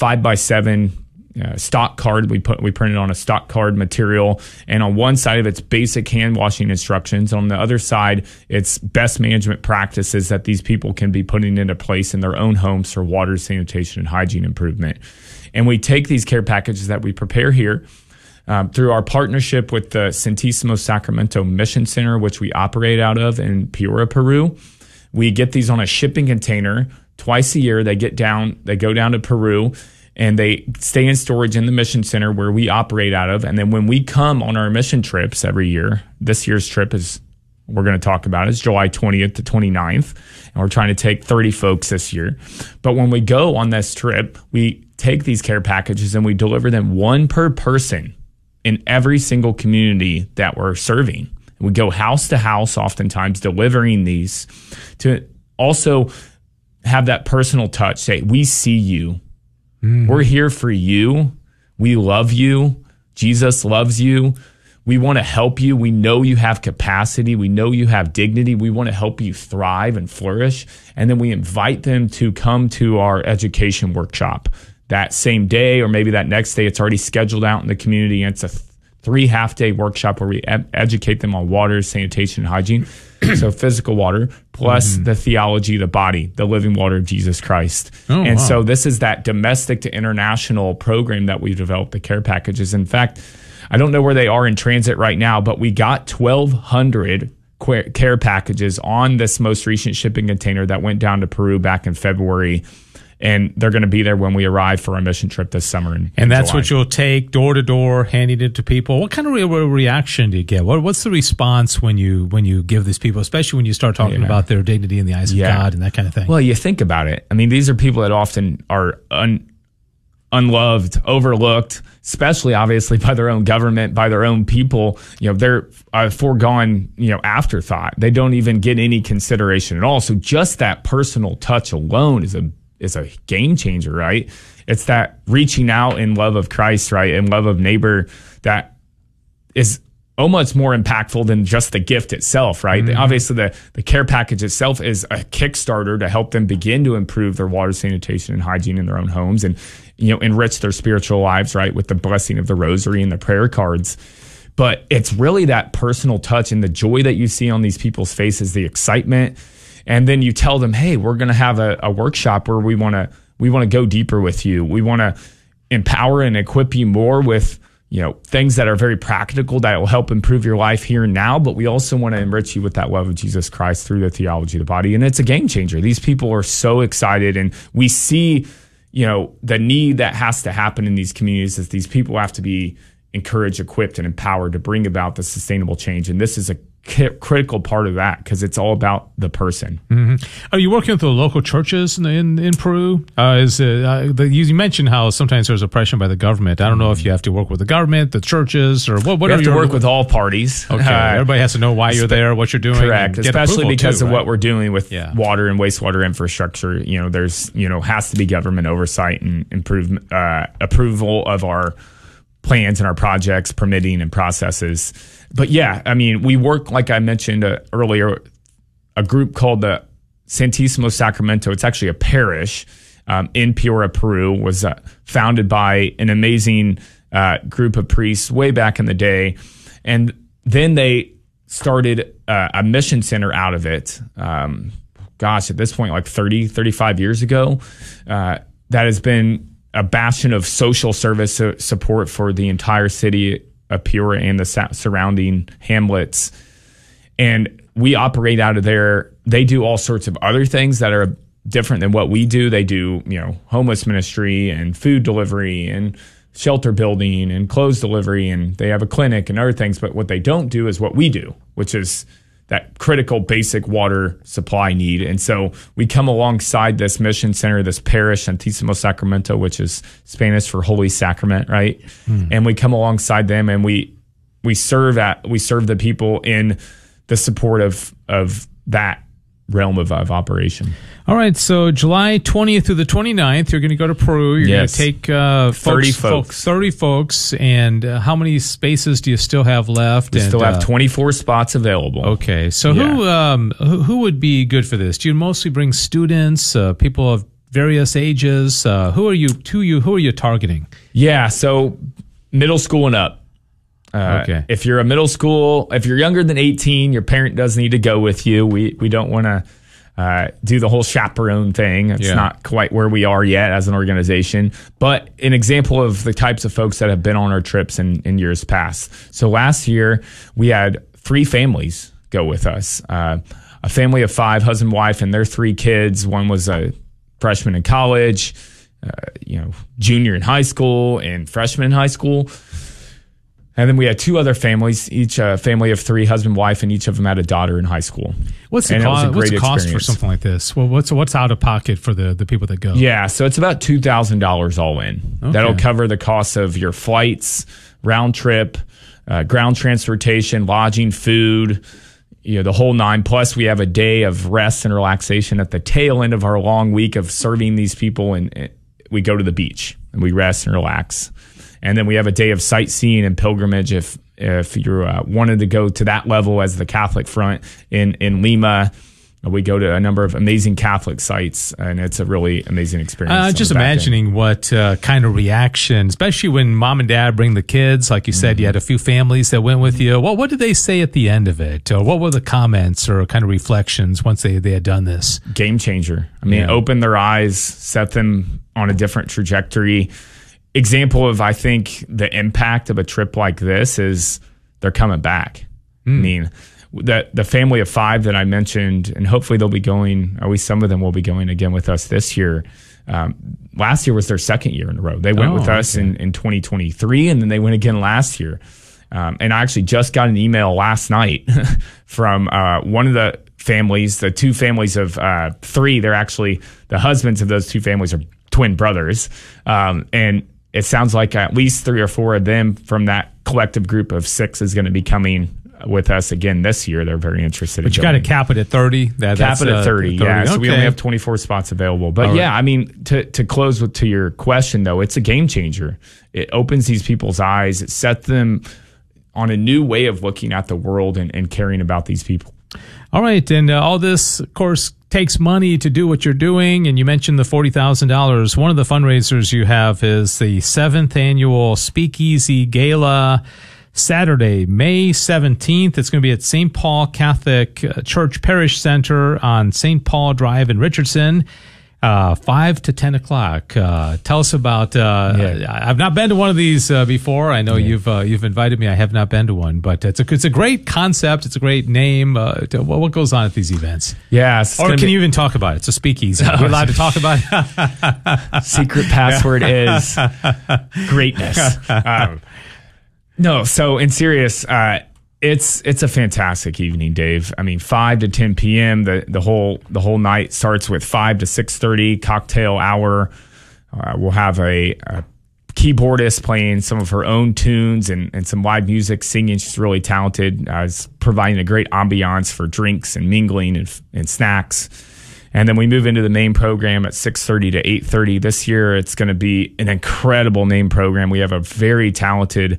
5x7 stock card. We printed on a stock card material, and on one side of it's basic hand washing instructions. On the other side, it's best management practices that these people can be putting into place in their own homes for water, sanitation, and hygiene improvement. And we take these care packages that we prepare here through our partnership with the Santísimo Sacramento Mission Center, which we operate out of in Piura, Peru. We get these on a shipping container twice a year. They go down to Peru, and they stay in storage in the mission center where we operate out of. And then when we come on our mission trips every year, this year's trip we're going to talk about is July 20th to 29th. And we're trying to take 30 folks this year. But when we go on this trip, we take these care packages and we deliver them one per person in every single community that we're serving. We go house to house, oftentimes delivering these, to also have that personal touch. Say, we see you. We're here for you. We love you. Jesus loves you. We want to help you. We know you have capacity. We know you have dignity. We want to help you thrive and flourish. And then we invite them to come to our education workshop that same day, or maybe that next day. It's already scheduled out in the community. And it's a 3 half-day workshop where we educate them on water, sanitation, and hygiene. So physical water, plus the theology of the body, the living water of Jesus Christ. So this is that domestic to international program that we've developed, the care packages. In fact, I don't know where they are in transit right now, but we got 1,200 care packages on this most recent shipping container that went down to Peru back in February. And they're going to be there when we arrive for our mission trip this summer. And that's July. What you'll take door to door, handing it to people. What kind of reaction do you get? What's the response when you give these people, especially when you start talking about their dignity in the eyes of God and that kind of thing? Well, you think about it. I mean, these are people that often are unloved, overlooked, especially obviously by their own government, by their own people. They're a foregone, afterthought. They don't even get any consideration at all. So just that personal touch alone is a game changer, right? It's that reaching out in love of Christ, right? And love of neighbor that is almost more impactful than just the gift itself, right? Obviously, the care package itself is a Kickstarter to help them begin to improve their water, sanitation, and hygiene in their own homes, and enrich their spiritual lives, right, with the blessing of the rosary and the prayer cards. But it's really that personal touch and the joy that you see on these people's faces, the excitement. And then you tell them, hey, we're going to have a workshop where we want to go deeper with you. We want to empower and equip you more with, things that are very practical that will help improve your life here and now. But we also want to enrich you with that love of Jesus Christ through the theology of the body. And it's a game changer. These people are so excited. And we see, the need that has to happen in these communities is these people have to be encouraged, equipped, and empowered to bring about the sustainable change. And this is a critical part of that because it's all about the person. Are you working with the local churches in Peru? You mentioned how sometimes there's oppression by the government. I don't know if you have to work with the government, the churches, or what. You have to work with all parties. Okay, everybody has to know why you're there, what you're doing. Correct, especially because of what we're doing with water and wastewater infrastructure. There's has to be government oversight and approval of our plans and our projects, permitting and processes. But we work, like I mentioned earlier, a group called the Santísimo Sacramento. It's actually a parish in Piura, Peru, was founded by an amazing group of priests way back in the day. And then they started a mission center out of it. At this point, like 30, 35 years ago, that has been a bastion of social service support for the entire city of Peoria and the surrounding hamlets. And we operate out of there. They do all sorts of other things that are different than what we do. They do, homeless ministry and food delivery and shelter building and clothes delivery, and they have a clinic and other things. But what they don't do is what we do, which is that critical basic water supply need. And so we come alongside this mission center, this parish, Santísimo Sacramento, which is Spanish for Holy Sacrament, right? And we come alongside them, and we serve the people in the support of that realm of operation. All right, so July 20th through the 29th, you're going to go to Peru. You're going to take 30 folks. And how many spaces do you still have left? We still have 24 spots available. Okay, so who would be good for this? Do you mostly bring students, people of various ages? Who are you targeting? Yeah, so middle school and up. Okay. If you're if you're younger than 18, your parent does need to go with you. We don't want to do the whole chaperone thing. It's not quite where we are yet as an organization, but an example of the types of folks that have been on our trips in years past. So last year we had 3 families go with us. A family of 5, husband, wife, and their 3 kids. One was a freshman in college, junior in high school, and freshman in high school. And then we had 2 other families, each a family of 3, husband, wife, and each of them had a daughter in high school. What's the cost for something like this? Well, what's out of pocket for the people that go? Yeah, so it's about $2,000 all in. Okay. That'll cover the cost of your flights, round trip, ground transportation, lodging, food, the whole 9. Plus, we have a day of rest and relaxation at the tail end of our long week of serving these people, and we go to the beach and we rest and relax. And then we have a day of sightseeing and pilgrimage if you're wanted to go to that level as the Catholic front in Lima. We go to a number of amazing Catholic sites, and it's a really amazing experience. Just imagining what kind of reaction, especially when mom and dad bring the kids. Like you said, you had a few families that went with you. Well, what did they say at the end of it? Or what were the comments or kind of reflections once they had done this? Game changer. I mean, open their eyes, set them on a different trajectory. Example of, I think, the impact of a trip like this is they're coming back. I mean, the family of 5 that I mentioned, and hopefully they'll be going, or at least some of them will be going again with us this year. Last year was their 2nd year in a row. They went with us in 2023, and then they went again last year. And I actually just got an email last night from one of the families, the 2 families of 3. They're actually, the husbands of those 2 families are twin brothers. And it sounds like at least 3 or 4 of them from that collective group of 6 is going to be coming with us again this year. They're very interested. But you got to cap it at 30. Cap it at 30. Yeah. So we only have 24 spots available. But I mean, to close to your question though, it's a game changer. It opens these people's eyes. It sets them on a new way of looking at the world and caring about these people. All right. And all this, of course, takes money to do what you're doing. And you mentioned the $40,000. One of the fundraisers you have is the 7th annual Speakeasy Gala, Saturday, May 17th. It's going to be at St. Paul Catholic Church Parish Center on St. Paul Drive in Richardson. 5 to 10 o'clock. Tell us about. I've not been to one of these before. I know you've invited me. I have not been to one, but it's a great concept. It's a great name. What goes on at these events? Yeah, or can you even talk about it? It's a speakeasy. We're allowed to talk about it. Secret password is greatness. No, so in serious. It's a fantastic evening, Dave. I mean, 5 to 10 p.m. The whole night starts with 5 to 6:30 cocktail hour. We'll have a keyboardist playing some of her own tunes and some live music, singing. She's really talented. Is providing a great ambiance for drinks and mingling and snacks. And then we move into the main program at 6:30 to 8:30. This year, it's going to be an incredible main program. We have a very talented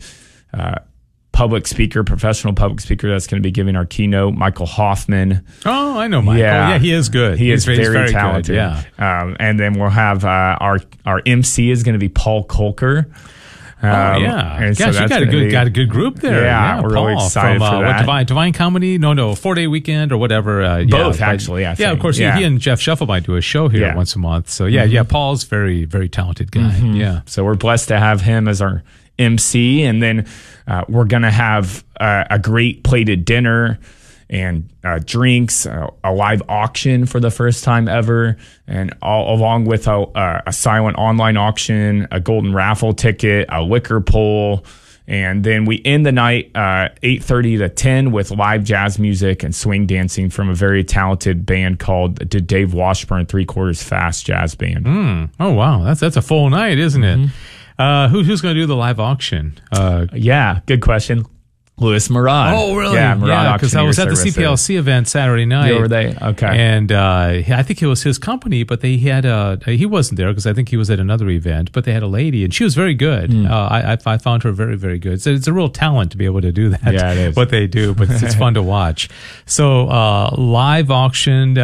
professional public speaker that's going to be giving our keynote, Michael Hoffman. Oh, I know Michael. Yeah, he is good. He's very talented. Good, yeah. And then we'll have our MC is going to be Paul Kolker. And gosh, you got a good group there. Yeah, we're Paul, really excited from, for that. What, Divine Comedy? No, 4-Day Weekend or whatever. Both, actually, I think. Yeah, of course. He and Jeff Shuffle might do a show here once a month. So, Paul's very, very talented guy. Mm-hmm. Yeah. So we're blessed to have him as our MC. And then we're going to have a great plated dinner and drinks, a live auction for the first time ever, and along with a silent online auction, a golden raffle ticket, a liquor poll, and then we end the night 8:30 to 10 with live jazz music and swing dancing from a very talented band called the Dave Washburn 3/4 Fast Jazz Band. Oh wow, that's a full night, isn't it? Who's going to do the live auction? Good question. Louis Murad. Oh, really? Yeah, Murad because I was at the CPLC event Saturday night. Were they? Okay. And I think it was his company, but he wasn't there because I think he was at another event, but they had a lady, and she was very good. I found her very, very good. It's a real talent to be able to do that. Yeah, it is. What they do, but it's fun to watch. So, live auction.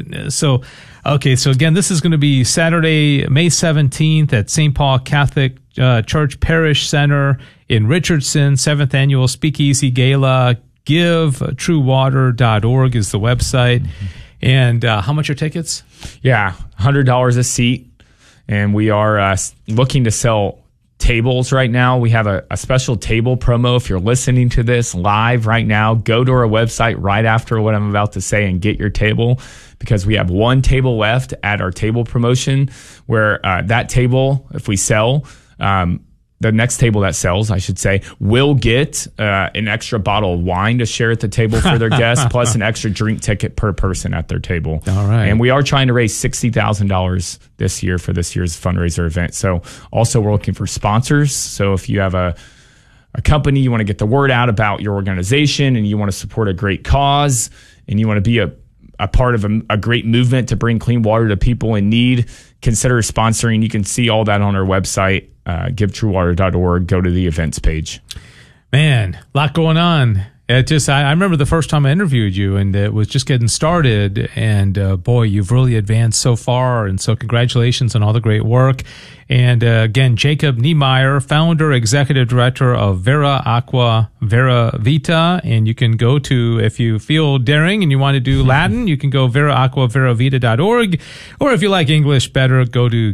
Okay, so again, this is going to be Saturday, May 17th at St. Paul Catholic Church Parish Center in Richardson, 7th Annual Speakeasy Gala. GiveTrueWater.org is the website. And how much are tickets? Yeah, $100 a seat. And we are looking to sell tables right now. We have a special table promo. If you're listening to this live right now, go to our website right after what I'm about to say and get your table, because we have one table left at our table promotion where that table, if we sell, the next table that sells, I should say, will get an extra bottle of wine to share at the table for their guests, plus an extra drink ticket per person at their table. All right. And we are trying to raise $60,000 this year for this year's fundraiser event. So also we're looking for sponsors. So if you have a company, you want to get the word out about your organization and you want to support a great cause and you want to be a part of a great movement to bring clean water to people in need, consider sponsoring. You can see all that on our website, GiveTrueWater.org. Go to the events page. Man, a lot going on. I remember the first time I interviewed you, and it was just getting started. And boy, you've really advanced so far. And so congratulations on all the great work. And again, Jacob Niemeyer, founder, executive director of Vera Aqua Vera Vita. And you can go to, if you feel daring and you want to do Latin, you can go veraaquaveravita.org. Or if you like English better, go to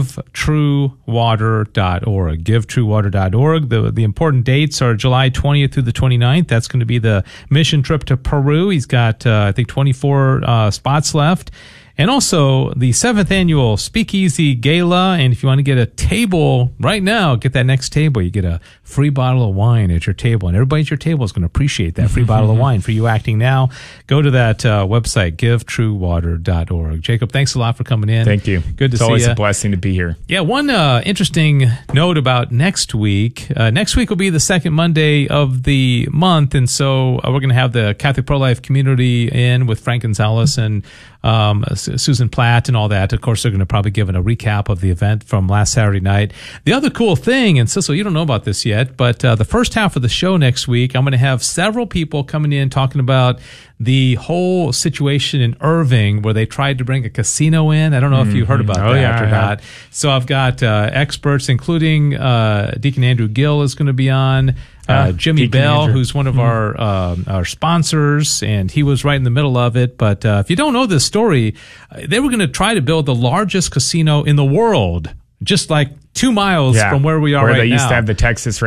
GiveTrueWater.org. GiveTrueWater.org. The important dates are July 20th through the 29th. That's going to be the mission trip to Peru. He's got, I think, 24 spots left. And also the 7th Annual Speakeasy Gala. And if you want to get a table right now, get that next table. You get a free bottle of wine at your table. And everybody at your table is going to appreciate that free bottle of wine for you acting now. Go to that website, GiveTrueWater.org. Jacob, thanks a lot for coming in. Thank you. Good to see you. It's always a blessing to be here. Yeah, one interesting note about next week. Next week will be the second Monday of the month. And so we're going to have the Catholic Pro-Life community in with Frank Gonzalez and Susan Platt and all that. Of course, they're going to probably give a recap of the event from last Saturday night. The other cool thing, and Sissel, you don't know about this yet, but the first half of the show next week, I'm going to have several people coming in talking about the whole situation in Irving where they tried to bring a casino in. I don't know if you heard about that or not. So I've got experts, including Deacon Andrew Gill is going to be on. Jimmy Deacon Bell, Andrew. who's one of our sponsors, and he was right in the middle of it. But if you don't know this story, they were going to try to build the largest casino in the world, just like 2 miles from where we are right now. Where they used to have the Texas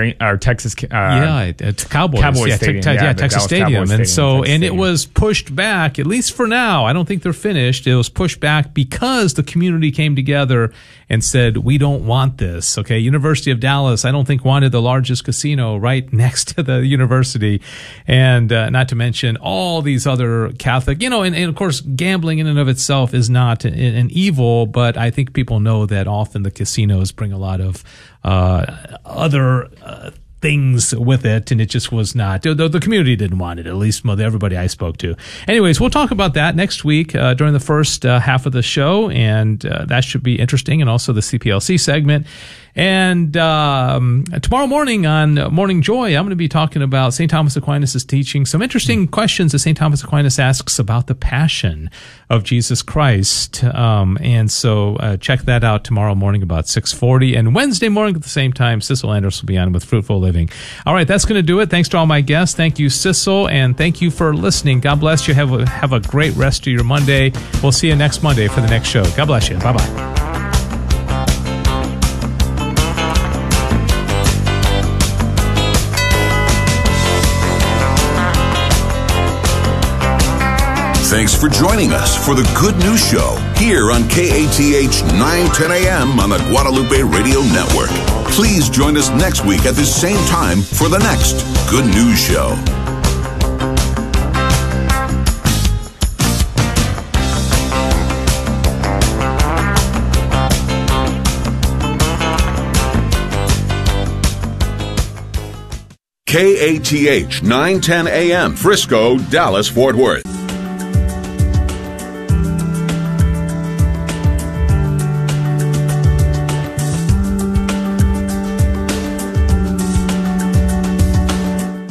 it's Cowboys. Stadium. Texas Stadium. And so, and it was pushed back, at least for now. I don't think they're finished. It was pushed back because the community came together and said, we don't want this. Okay. University of Dallas, I don't think wanted the largest casino right next to the university. And, not to mention all these other Catholic, and of course, gambling in and of itself is not an evil, but I think people know that often the casinos bring a lot of other things with it, and it just was not. The community didn't want it, at least everybody I spoke to. Anyways, we'll talk about that next week during the first half of the show, and that should be interesting, and also the CPLC segment. And tomorrow morning on Morning Joy, I'm going to be talking about St. Thomas Aquinas' teaching, some interesting questions that St. Thomas Aquinas asks about the passion of Jesus Christ. And so check that out tomorrow morning about 6:40. And Wednesday morning at the same time, Sissel Anders will be on with Fruitful Living. All right, that's going to do it. Thanks to all my guests. Thank you, Sissel, and thank you for listening. God bless you. Have a great rest of your Monday. We'll see you next Monday for the next show. God bless you. Bye-bye. Thanks for joining us for the Good News Show here on KATH 910 AM on the Guadalupe Radio Network. Please join us next week at the same time for the next Good News Show. KATH 910 AM, Frisco, Dallas, Fort Worth.